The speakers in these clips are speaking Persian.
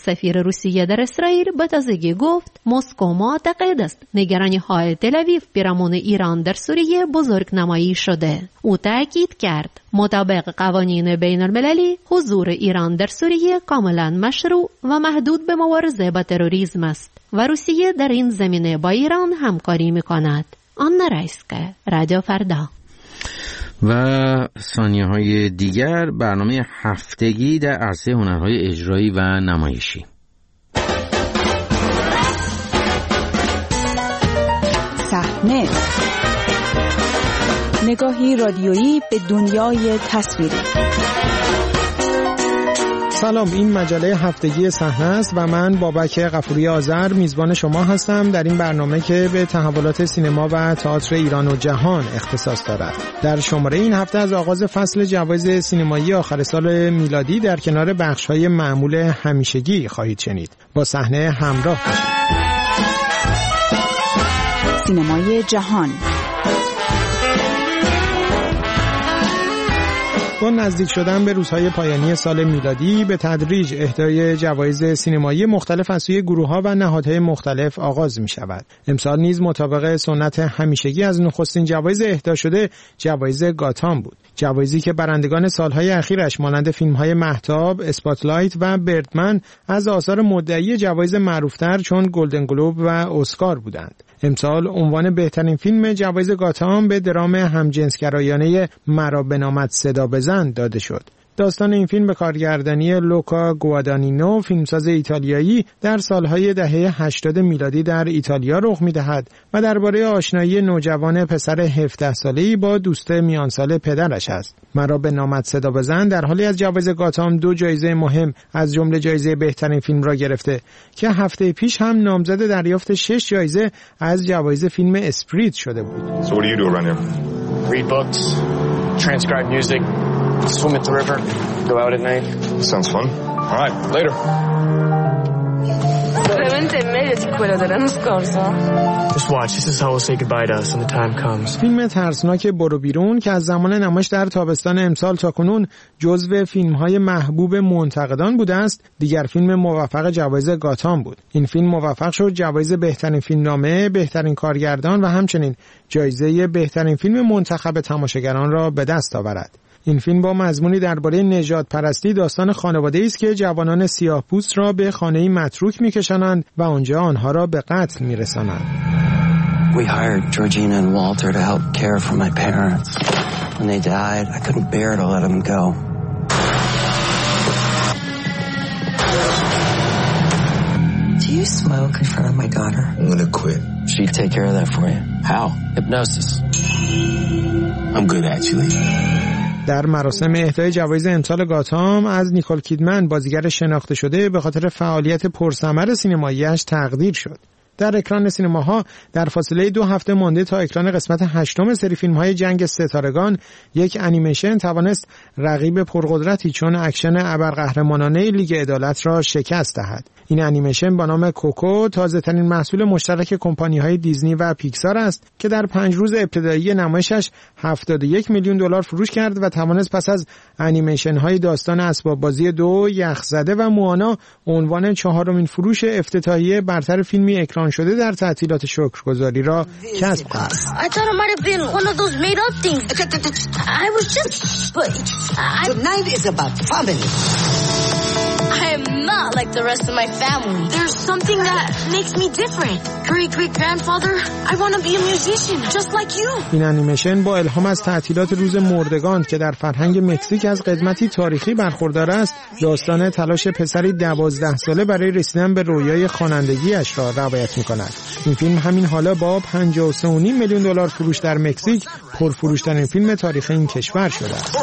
سفیر روسیه در اسرائیل به تازگی گفت مسکو معتقد است نگرانی‌های تل‌آویو پیرامون ایران در سوریه بزرگنمایی شده. او تاکید کرد مطابق قوانین بین‌المللی حضور ایران در سوریه کاملا مشروع و محدود به مبارزه با تروریسم است و روسیه در این زمینه با ایران همکاری می‌کند. آنا رایسکا، رادیو فردا. و ثانیه‌های دیگر برنامه هفتگی در عرصه هنرهای اجرایی و نمایشی. صحنه، نگاهی رادیویی به دنیای تصویری. سلام، این مجله هفتگی صحنه است و من بابک غفوری آذر میزبان شما هستم در این برنامه که به تحولات سینما و تئاتر ایران و جهان اختصاص دارد. در شماره این هفته از آغاز فصل جوایز سینمایی آخر سال میلادی در کنار بخش‌های معمول همیشگی خواهید شنید. با صحنه همراه باشید. سینمای جهان. با نزدیک شدن به روزهای پایانی سال میلادی به تدریج اهدای جوایز سینمایی مختلف از سوی گروه‌ها و نهادهای مختلف آغاز می‌شود. امسال نیز مطابق سنت همیشگی از نخستین جوایز اهدا شده جوایز گاتام بود. جوایزی که برندگان سالهای اخیرش مانند فیلم‌های مهتاب، اسپاتلایت و بردمن از آثار مدعی جوایز معروفتر چون گلدن گلوب و اسکار بودند. امسال عنوان بهترین فیلم جوایز گاتام به درام همجنسگرایانه مرا بنامد صدا بزن داده شد. داستان این فیلم به کارگردانی لوکا گوادانینو، فیلمساز ایتالیایی، در سالهای دهه 80 میلادی در ایتالیا رخ می‌دهد و درباره آشنایی نوجوان پسر 17 ساله‌ای با دوست میان سال پدرش است. مرا به نامد صدا بزن در حالی از جوایز گاتام 2 جایزه مهم از جمله جایزه بهترین فیلم را گرفته که هفته پیش هم نامزد دریافت 6 جایزه از جوایز فیلم اسپریت شده بود. So what do you do around here? Read books, transcribe music, swim at the river, go out at night. Sounds fun. All right, later. Just watch. This is how we'll say goodbye to us when the time comes. فیلم ترسناک برو بیرون که از زمان نمایش در تابستان امسال تا کنون جزو فیلم‌های محبوب منتقدان بوده است، دیگر فیلم موفق جوایز گاتام بود. این فیلم موفق شد جوایز بهترین فیلمنامه، بهترین کارگردان و همچنین جایزه بهترین فیلم منتخب تماشاگران را به دست آورد. این فیلم با مضمونی درباره نژاد پرستی داستان خانواده‌ای است که جوانان سیاه‌پوست را به خانه‌ای متروک می‌کشانند و آنجا آنها را به قتل می‌رسانند. We hired Georgina and Walter to help care for my parents. When they died, I couldn't bear to let them go. Do you smoke in front of my daughter? I'm gonna quit. She'd take care of that for you. How? Hypnosis. I'm good actually. در مراسم اهدای جوایز امسال گاتام از نیکول کیدمن بازیگر شناخته شده به خاطر فعالیت پرثمر سینمایی‌اش تقدیر شد. در اکران سینماها در فاصله 2 هفته مانده تا اکران قسمت 8 سری فیلم‌های جنگ ستارگان، یک انیمیشن توانست رقیب پرقدرتی چون اکشن ابرقهرمانانه لیگ عدالت را شکست دهد. این انیمیشن با نام کوکو تازه‌ترین محصول مشترک کمپانی‌های دیزنی و پیکسار است که در 5 روز ابتدایی نمایشش 71 میلیون دلار فروش کرد و توانست پس از انیمیشن‌های داستان اسباب بازی 2، یخزده و موانا عنوان 4مین فروش افتتاحیه برتر فیلمی اکران شده در تعطیلات شکرگزاری را کسب کند. I thought it might have been one of those made up things. I was just tonight is about family. I am not like the rest of my family. There's something that makes me different. Great-great-grandfather, I want to be a musician just like you. این انیمیشن با الهام از تعطیلات روز مردگان که در فرهنگ مکزیک از قدمتی تاریخی برخوردار است، داستان تلاش پسری 12 ساله برای رسیدن به رویای خوانندگی‌اش را روایت می‌کند. این فیلم همین حالا با 53.5 میلیون دلار فروش در مکزیک پرفروش‌ترین فیلم تاریخ این کشور شده است.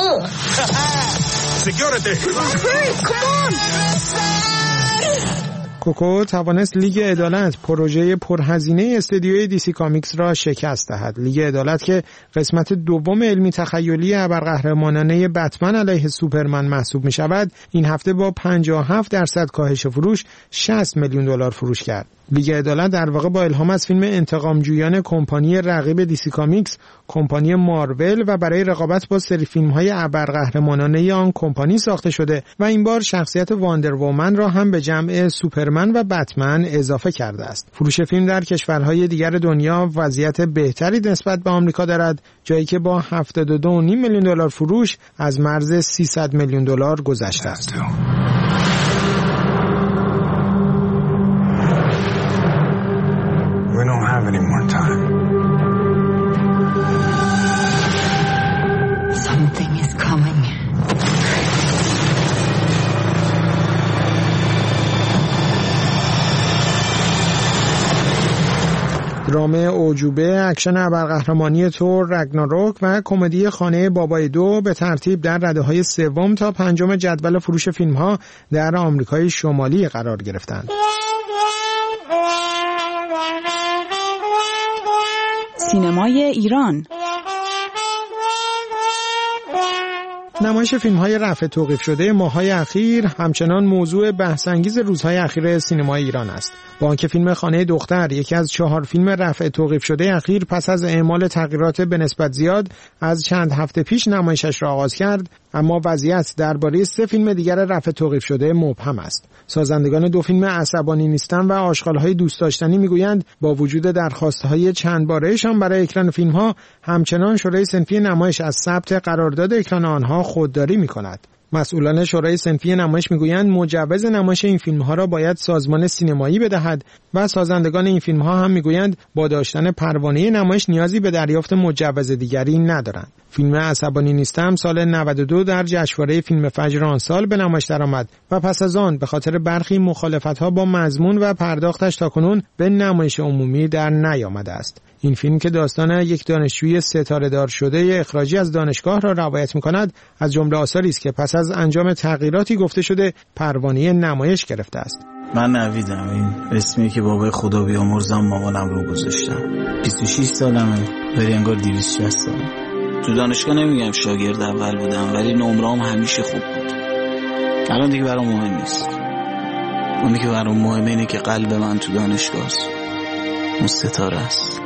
Security. Hurry, come on. کوکو توانست لیگ عدالت پروژه پرهزینه استودیوی دیسی کامیکس را شکست دهد. لیگ عدالت که قسمت دوم علمی تخیلی ابرقهرمانانه بتمن علیه سوپرمن محسوب می شود، این هفته با 57% کاهش فروش 60 میلیون دلار فروش کرد. لیگ عدالت در واقع با الهام از فیلم انتقامجویان کمپانی رقیب دیسی کامیکس، کمپانی مارول و برای رقابت با سری فیلم‌های ابرقهرمانانه آن کمپانی ساخته شده و این بار شخصیت واندر وومن را هم به جمع سوپرمن و بتمن اضافه کرده است. فروش فیلم در کشورهای دیگر دنیا وضعیت بهتری نسبت به آمریکا دارد، جایی که با 72.5 میلیون دلار فروش از مرز 300 میلیون دلار گذشته است. We don't have any more time. Something is coming. درام اعجوبه، اکشن ابرقهرمانی تور رگناروک و کمدی خانه بابای 2 به ترتیب در رده‌های سوم تا پنجم جدول فروش فیلم‌ها در آمریکای شمالی قرار گرفتند. سینمای ایران. نمایش فیلم‌های رفع توقیف شده ماه‌های اخیر همچنان موضوع بحث‌انگیز روزهای اخیر سینمای ایران است. با آنکه فیلم خانه دختر، یکی از 4 فیلم رفع توقیف شده اخیر، پس از اعمال تغییرات به نسبت زیاد از چند هفته پیش نمایشش را آغاز کرد، اما وضعیت درباره 3 فیلم دیگر رفع توقیف شده مبهم است. سازندگان 2 فیلم عصبانی نیستم و آشغال‌های دوست داشتنی میگویند با وجود درخواست‌های چند باره‌شان برای اکران فیلم‌ها، همچنان شورای صنفی نمایش از ثبت قرارداد اکران آنها خودداری می‌کند. مسئولان شورای صنفی نمایش میگویند مجوز نمایش این فیلم‌ها را باید سازمان سینمایی بدهد و سازندگان این فیلم‌ها هم میگویند با داشتن پروانه نمایش نیازی به دریافت مجوز دیگری ندارند. فیلم عصبانی نیستم سال 92 در جشنواره فیلم فجر آن سال به نمایش درآمد و پس از آن به خاطر برخی مخالفت‌ها با مضمون و پرداختش تاکنون به نمایش عمومی در نیامده است. این فیلم که داستان یک دانشجوی ستاره‌دار شده اخراجی از دانشگاه را روایت می‌کند، از جمله آثاری است که پس از انجام تغییراتی گفته شده پروانه نمایش گرفته است. من نویدم، این اسمی که بابای خدا بیامرزم مامانم رو گذاشتم. 26 سالمه، ولی انگار 260 سالم. تو دانشگاه نمیگم شاگرد اول بودم، ولی نمره‌ام همیشه خوب بود. الان دیگه برام مهم نیست. اونی که برام مهمه اینه که قلب من تو دانشگاه است. اون ستاره است.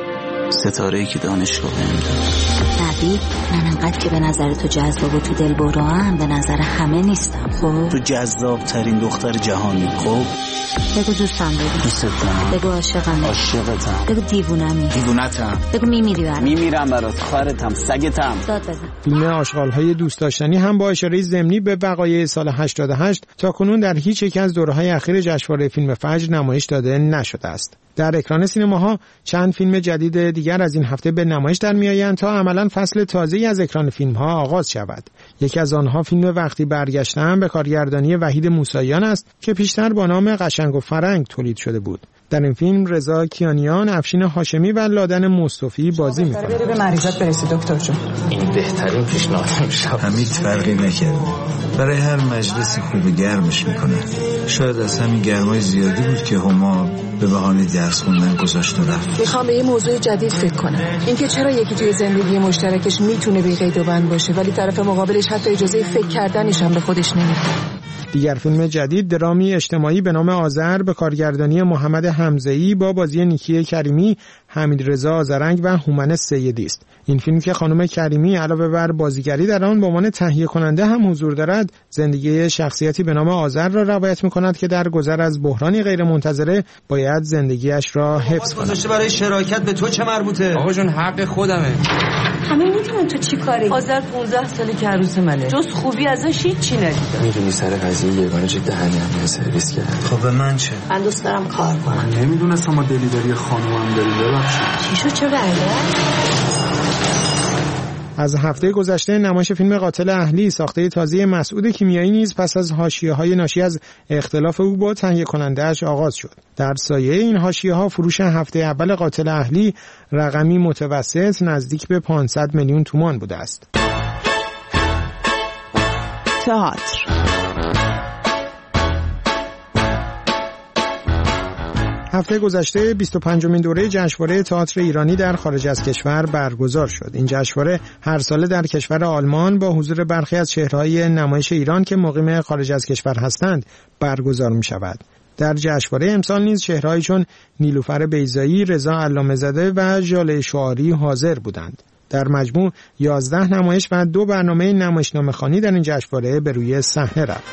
ستاره‌ای که دانشگاه بهم داد. نبی، من انقدر که به نظر تو جذاب و تو دل برام، به نظر همه نیستم. خب تو جذاب ترین دختر جهانی. خب بگو دوستم داری، دوستت دارم، بگو عاشقم، عاشقتم، بگو دیوونمی، دیوونتم، بگو میمیرم برات، خواهرتم، سگتم. داد بزن. فیلم آشغال‌های دوست داشتنی هم با اشاره ضمنی به وقایع سال 88 تا کنون در هیچ یک از دوره‌های اخیر جشنواره فیلم فجر نمایش داده نشده است. در اکران سینماها چند فیلم جدید دیگر از این هفته به نمایش در میآیند تا عملاً فصل تازه‌ای از اکران فیلم‌ها آغاز شود. یکی از آنها فیلم وقتی برگشتم به کارگردانی وحید موسیان است که پیشتر با نام قشنگ و فرنگ تولید شده بود. در این فیلم رضا کیانیان، افشین هاشمی و لادن مصطفی بازی می‌کنند. بری به مریضات برسی دکتر جون. این بهترین پیشنهاد میشه. حمید فرقی نکرد. برای هر مجلسی خوب گرمش میکنه. شاید از همین گرمای زیادی بود که هما به بهانه درس خوندن گذاشت و رفت. میخوام به یه موضوع جدید فکر کنم. اینکه چرا یکی توی زندگی مشترکش میتونه بی قید و بند باشه ولی طرف مقابلش حتی اجازه فکر کردنش هم به خودش نمیده. دیگر فیلم جدید درامی اجتماعی به نام آذر به کارگردانی محمد حمزه‌ای با بازی نیکی کریمی، حمیدرضا آذرنگ و هومن سیدی است. این فیلم که خانم کریمی علاوه بر بازیگری در آن به عنوان تهیه کننده هم حضور دارد، زندگی شخصیتی به نام آذر را روایت می‌کند که در گذر از بحرانی غیرمنتظره باید زندگیش را حفظ کند. برای شراکت به تو چه مربوطه؟ آقا جون حق خودمه. همه میدونن تو چی کاری؟ آذر 15 ساله که عروس منه. جز خوبی ازش هیچی ندیدم. میدونی سر قضیه یگانه چه دهنی هم سرویس کرد. خب به من چه؟ من دوست دارم کار کنم. نمیدونستم ما دلیوری خانومم داریم. ببخشید. چی شد چه از هفته گذشته نمایش فیلم قاتل اهلی ساخته تازه مسعود کیمیایی نیز پس از حاشیه‌های ناشی از اختلاف او با تهیه کننده‌اش آغاز شد. در سایه این حاشیه‌ها فروش هفته اول قاتل اهلی رقمی متوسط نزدیک به 500 میلیون تومان بوده است. تئاتر. هفته گذشته 25مین دوره جشنواره تئاتر ایرانی در خارج از کشور برگزار شد. این جشنواره هر ساله در کشور آلمان با حضور برخی از چهره‌های نمایش ایران که مقیم خارج از کشور هستند برگزار می‌شود. در جشنواره امسال نیز چهره‌هایی چون نیلوفر بیضایی، رضا علامه‌زاده و ژاله شعاری حاضر بودند. در مجموع 11 نمایش و 2 برنامه نمایشنامه‌خوانی در این جشنواره به روی صحنه رفت.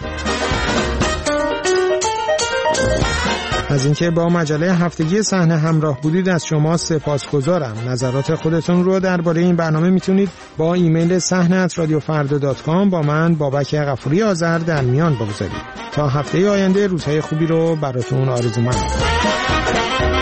از اینکه با مجله هفتگی صحنه همراه بودید از شما سپاسگزارم. نظرات خودتون رو درباره این برنامه میتونید با ایمیل sahne@radiofarda.com با من بابک غفوری آذر در میان بگذارید. تا هفته آینده روزهای خوبی رو براتون آرزو مندم.